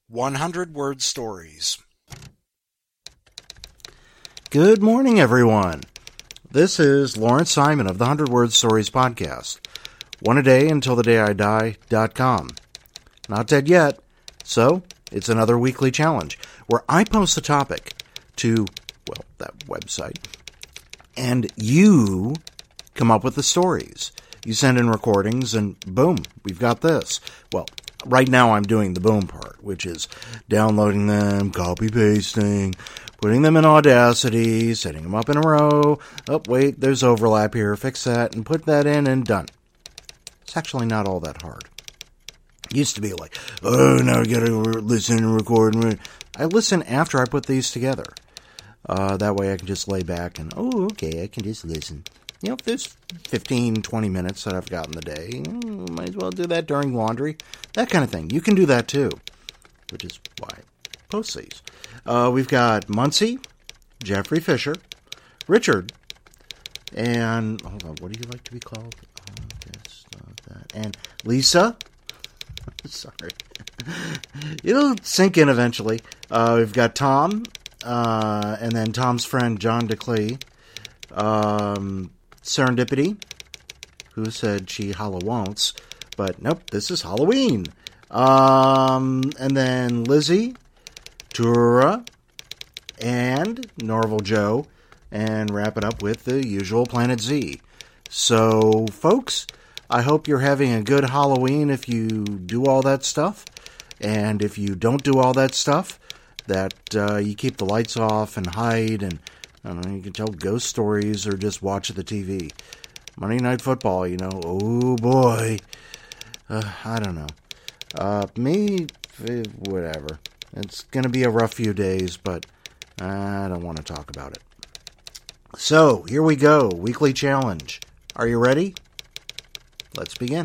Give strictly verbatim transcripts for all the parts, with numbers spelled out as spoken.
one hundred word stories. Good morning, everyone. This is Lawrence Simon of the one hundred word stories podcast. One a day until the day I die dot com. Not dead yet, so it's another weekly challenge where I post a topic to, well, that website, and you come up with the stories. You send in recordings, and boom, we've got this. Well, right now I'm doing the boom part, which is downloading them, copy-pasting, putting them in Audacity, setting them up in a row. Oh, wait, there's overlap here. Fix that and put that in and done. It's actually not all that hard. It used to be like, oh, now I gotta listen and record. I listen after I put these together. Uh, that way I can just lay back and, oh, okay, I can just listen. You know, if there's fifteen, twenty minutes that I've got in the day, might as well do that during laundry. That kind of thing. You can do that too, which is why I post these. Uh, we've got Muncie, Jeffrey Fisher, Richard, and, hold on, what do you like to be called? Uh, this, uh, that, and Lisa. Sorry. It'll sink in eventually. Uh, we've got Tom, uh, and then Tom's friend, John DeClee. Um... Serendipity, who said she hollow-won'ts, but nope, this is Halloween. Um, and then Lizzie, Tura, and Norval Joe, and wrap it up with the usual Planet Z. So, folks, I hope you're having a good Halloween if you do all that stuff, and if you don't do all that stuff, that uh, you keep the lights off and hide and I don't know, you can tell ghost stories or just watch the T V. Monday Night Football, you know, oh boy. Uh, I don't know. Uh, me, whatever. It's going to be a rough few days, but I don't want to talk about it. So, here we go. Weekly challenge. Are you ready? Let's begin.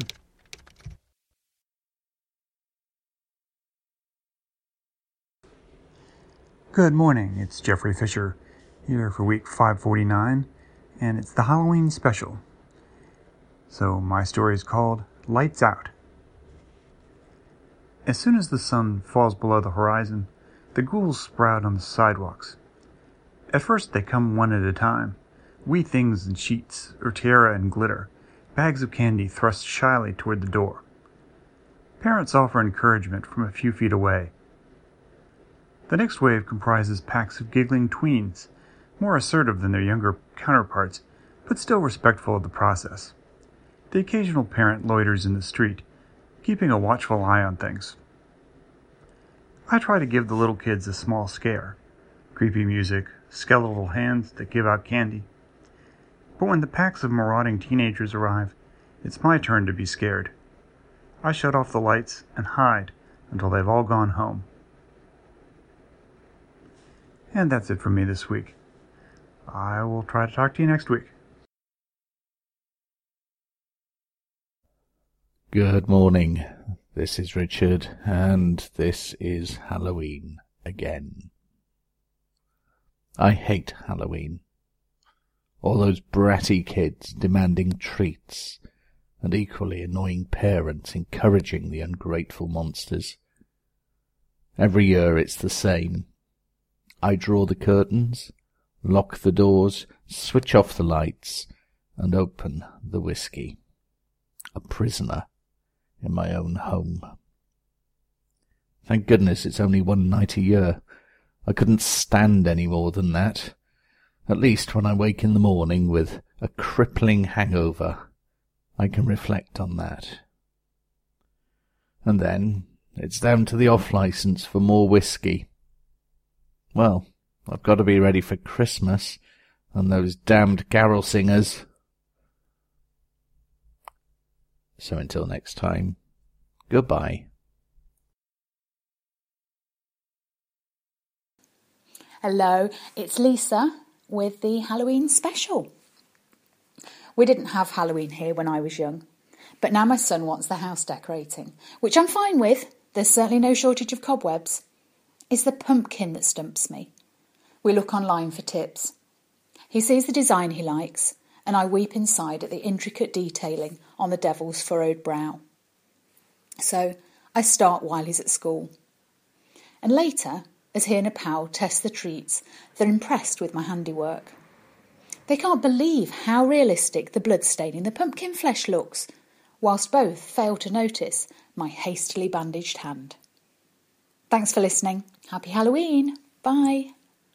Good morning. It's Jeffrey Fisher here for week five forty-nine, and it's the Halloween special. So my story is called Lights Out. As soon as the sun falls below the horizon, the ghouls sprout on the sidewalks. At first they come one at a time, wee things in sheets or tiara and glitter, bags of candy thrust shyly toward the door. Parents offer encouragement from a few feet away. The next wave comprises packs of giggling tweens, more assertive than their younger counterparts, but still respectful of the process. The occasional parent loiters in the street, keeping a watchful eye on things. I try to give the little kids a small scare. Creepy music, skeletal hands that give out candy. But when the packs of marauding teenagers arrive, it's my turn to be scared. I shut off the lights and hide until they've all gone home. And that's it from me this week. I will try to talk to you next week. Good morning. This is Richard, and this is Halloween again. I hate Halloween. All those bratty kids demanding treats, and equally annoying parents encouraging the ungrateful monsters. Every year it's the same. I draw the curtains, lock the doors, switch off the lights, and open the whiskey. A prisoner in my own home. Thank goodness it's only one night a year. I couldn't stand any more than that. At least when I wake in the morning with a crippling hangover, I can reflect on that. And then it's down to the off-licence for more whiskey. Well, I've got to be ready for Christmas and those damned carol singers. So until next time, goodbye. Hello, it's Lisa with the Halloween special. We didn't have Halloween here when I was young, but now my son wants the house decorating, which I'm fine with. There's certainly no shortage of cobwebs. It's the pumpkin that stumps me. We look online for tips. He sees the design he likes, and I weep inside at the intricate detailing on the devil's furrowed brow. So I start while he's at school. and later as he and a pal test the treats, they're impressed with my handiwork. They can't believe how realistic the blood stain in the pumpkin flesh looks, whilst both fail to notice my hastily bandaged hand. Thanks for listening. Happy Halloween. Bye.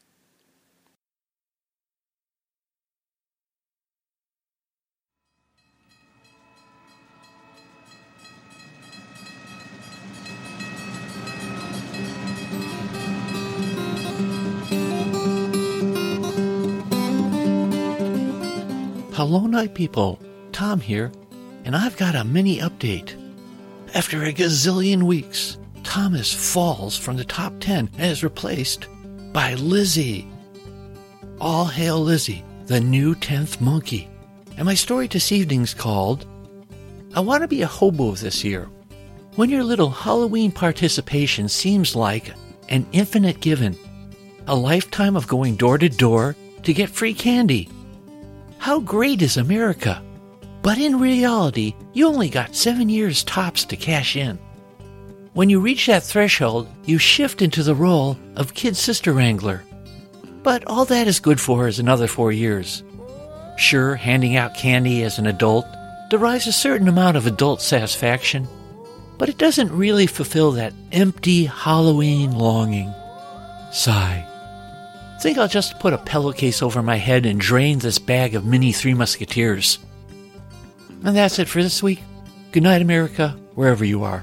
Hello, night people. Tom here, and I've got a mini update. After a gazillion weeks, Thomas falls from the top ten and is replaced by Lizzie. All hail Lizzie, the new tenth monkey. And my story this evening's called, I Want to Be a Hobo This Year. When your little Halloween participation seems like an infinite given, a lifetime of going door to door to get free candy. How great is America? But in reality, you only got seven years tops to cash in. When you reach that threshold, you shift into the role of kid sister wrangler. But all that is good for is another four years. Sure, handing out candy as an adult derives a certain amount of adult satisfaction, but it doesn't really fulfill that empty Halloween longing. Sigh. Think I'll just put a pillowcase over my head and drain this bag of mini Three Musketeers. And that's it for this week. Good night, America, wherever you are.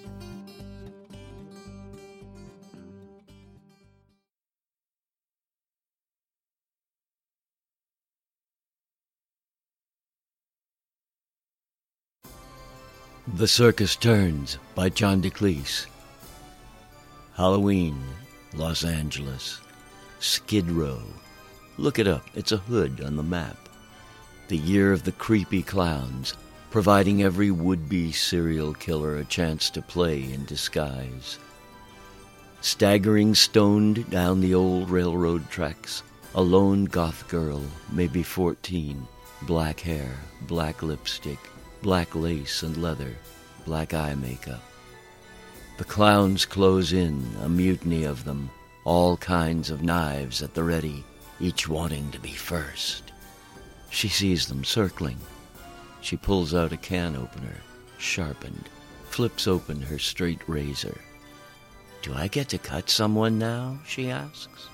The Circus Turns by John DeCleese. Halloween, Los Angeles. Skid Row. Look it up. It's a hood on the map. The year of the creepy clowns, providing every would-be serial killer a chance to play in disguise. Staggering stoned down the old railroad tracks, a lone goth girl, maybe fourteen, black hair, black lipstick, black lace and leather, black eye makeup. The clowns close in, a mutiny of them, all kinds of knives at the ready, each wanting to be first. She sees them circling. She pulls out a can opener, sharpened, flips open her straight razor. "Do I get to cut someone now?" she asks.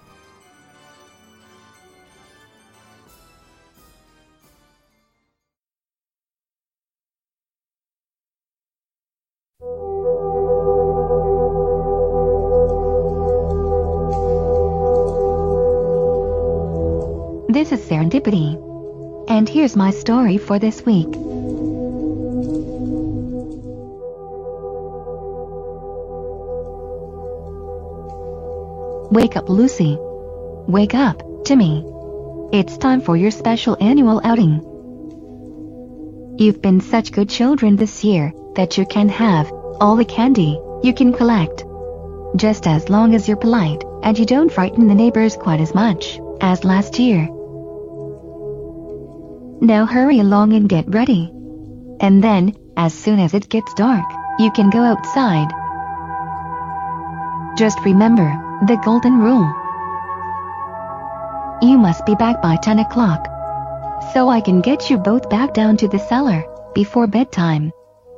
This is Serendipity, and here's my story for this week. Wake up, Lucy. Wake up, Timmy. It's time for your special annual outing. You've been such good children this year that you can have all the candy you can collect. Just as long as you're polite and you don't frighten the neighbors quite as much as last year. Now hurry along and get ready. And then, as soon as it gets dark, you can go outside. Just remember the golden rule. You must be back by ten o'clock, so I can get you both back down to the cellar before bedtime.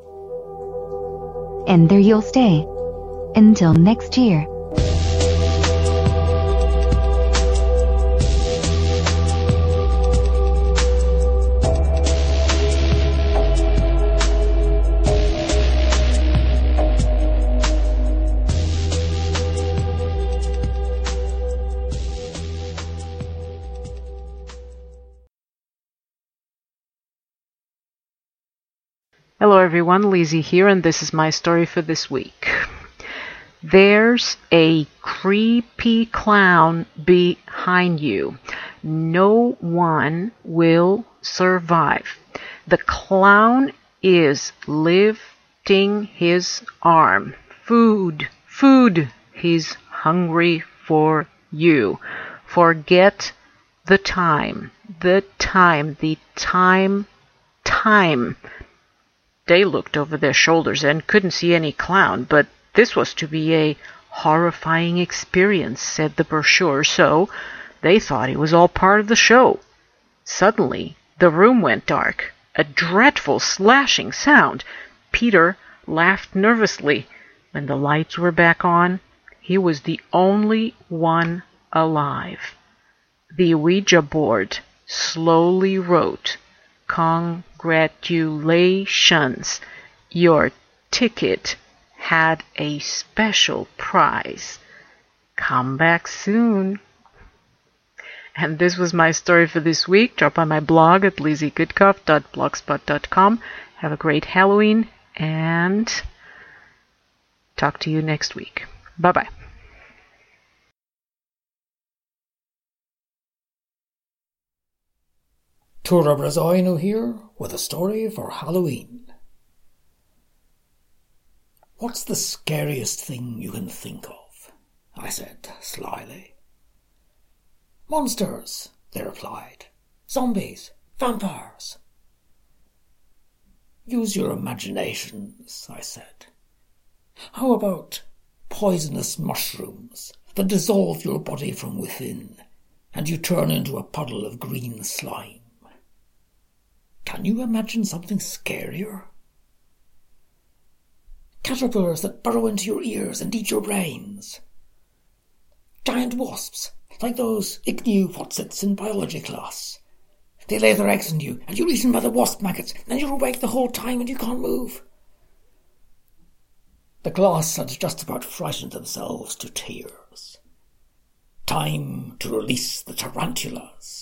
And there you'll stay until next year. Hello everyone, Lizzie here, and this is my story for this week. There's a creepy clown behind you. No one will survive. The clown is lifting his arm. Food, food. He's hungry for you. Forget the time, the time, the time, time. They looked over their shoulders and couldn't see any clown, but this was to be a horrifying experience, said the brochure, so they thought it was all part of the show. Suddenly, the room went dark. A dreadful slashing sound. Peter laughed nervously. When the lights were back on, he was the only one alive. The Ouija board slowly wrote, "Congratulations, your ticket had a special prize. Come back soon." And this was my story for this week. Drop by my blog at lizzie goodcuff dot blogspot dot com. Have a great Halloween, and talk to you next week. Bye-bye. Tura Brazoino here with a story for Halloween. "What's the scariest thing you can think of?" I said slyly. "Monsters," they replied. "Zombies, vampires." "Use your imaginations," I said. "How about poisonous mushrooms that dissolve your body from within, and you turn into a puddle of green slime? Can you imagine something scarier? Caterpillars that burrow into your ears and eat your brains. Giant wasps, like those Ichnew Whatsits in biology class. They lay their eggs in you, and you're eaten by the wasp maggots, and you're awake the whole time and you can't move." The class had just about frightened themselves to tears. Time to release the tarantulas.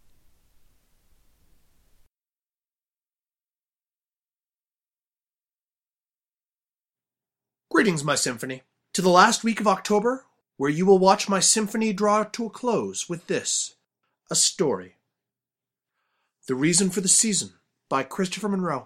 Greetings, my symphony, to the last week of October, where you will watch my symphony draw to a close with this, a story. The Reason for the Season, by Christopher Monroe.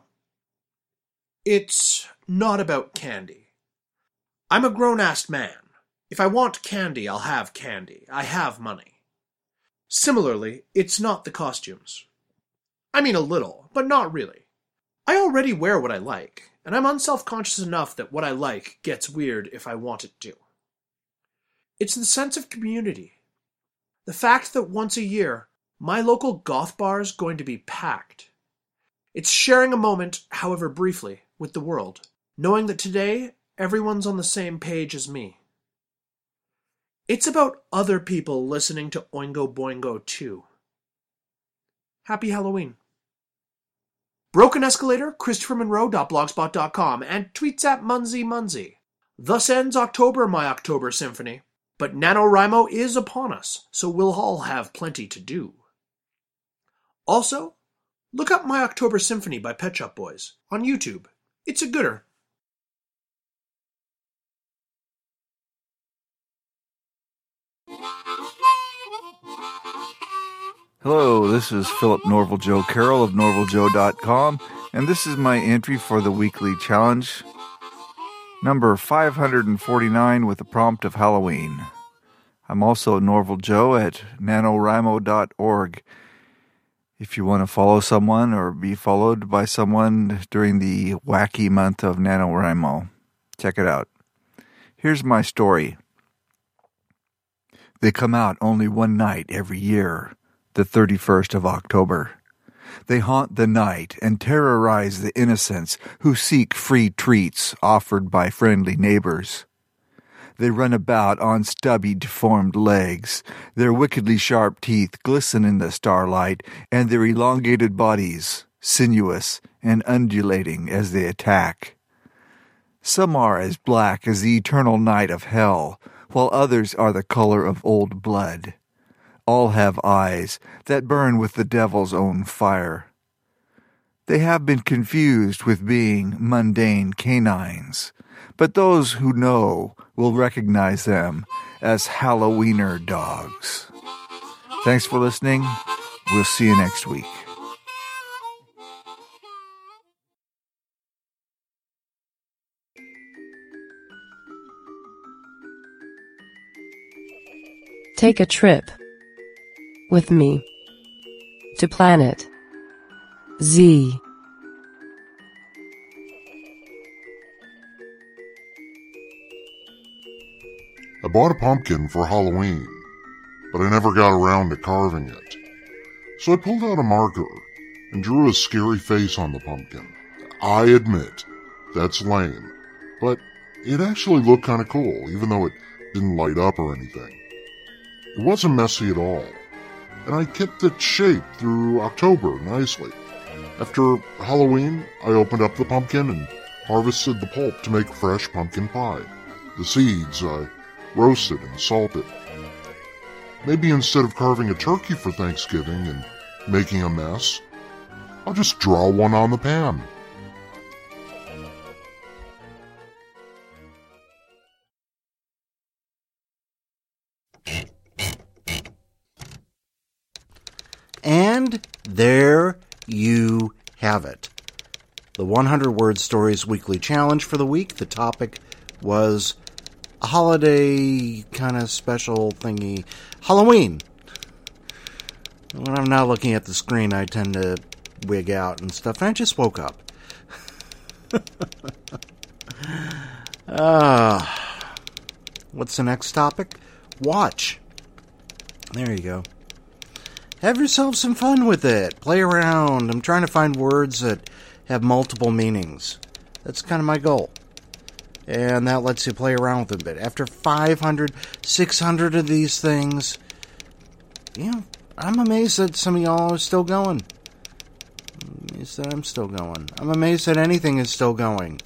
It's not about candy. I'm a grown-ass man. If I want candy, I'll have candy. I have money. Similarly, it's not the costumes. I mean a little, but not really. I already wear what I like, and I'm unself-conscious enough that what I like gets weird if I want it to. It's the sense of community. The fact that once a year, my local goth bar is going to be packed. It's sharing a moment, however briefly, with the world, knowing that today everyone's on the same page as me. It's about other people listening to Oingo Boingo too. Happy Halloween. Broken Escalator, Christopher Monroe dot blogspot dot com, and tweets at Munsey Munsey. Thus ends October, my October symphony. But NaNoWriMo is upon us, so we'll all have plenty to do. Also, look up My October Symphony by Pet Shop Boys on YouTube. It's a gooder. Hello, this is Philip Norval Joe Carroll of Norval Joe dot com, and this is my entry for the weekly challenge, number five hundred forty-nine, with the prompt of Halloween. I'm also Norval Joe at NaNoWriMo dot org. If you want to follow someone or be followed by someone during the wacky month of NaNoWriMo, check it out. Here's my story. They come out only one night every year, the thirty-first of October. They haunt the night and terrorize the innocents who seek free treats offered by friendly neighbors. They run about on stubby, deformed legs. Their wickedly sharp teeth glisten in the starlight, and their elongated bodies, sinuous and undulating as they attack. Some are as black as the eternal night of hell, while others are the color of old blood. All have eyes that burn with the devil's own fire. They have been confused with being mundane canines, but those who know will recognize them as Halloweener dogs. Thanks for listening. We'll see you next week. Take a trip with me to Planet Z. I bought a pumpkin for Halloween, but I never got around to carving it. So I pulled out a marker and drew a scary face on the pumpkin. I admit, that's lame, but it actually looked kind of cool, even though it didn't light up or anything. It wasn't messy at all, and I kept its shape through October nicely. After Halloween, I opened up the pumpkin and harvested the pulp to make fresh pumpkin pie. The seeds I roasted and salted. Maybe instead of carving a turkey for Thanksgiving and making a mess, I'll just draw one on the pan. And there you have it. The one hundred Word Stories Weekly Challenge for the week. The topic was a holiday kind of special thingy. Halloween. When I'm not looking at the screen, I tend to wig out and stuff. And I just woke up. uh, what's the next topic? Watch. There you go. Have yourself some fun with it. Play around. I'm trying to find words that have multiple meanings. That's kind of my goal. And that lets you play around with it a bit. After five hundred, six hundred of these things, you know, I'm amazed that some of y'all are still going. I'm amazed that I'm still going. I'm amazed that anything is still going.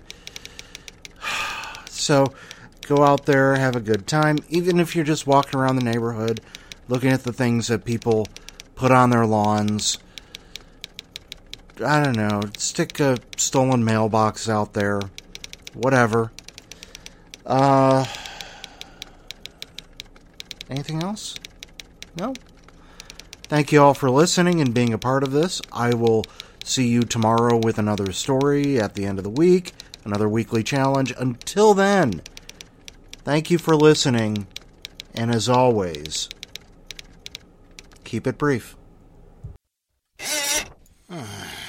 So, go out there, have a good time. Even if you're just walking around the neighborhood, looking at the things that people put on their lawns. I don't know. Stick a stolen mailbox out there. Whatever. Uh, anything else? No? Thank you all for listening and being a part of this. I will see you tomorrow with another story at the end of the week. Another weekly challenge. Until then, thank you for listening. And as always, keep it brief.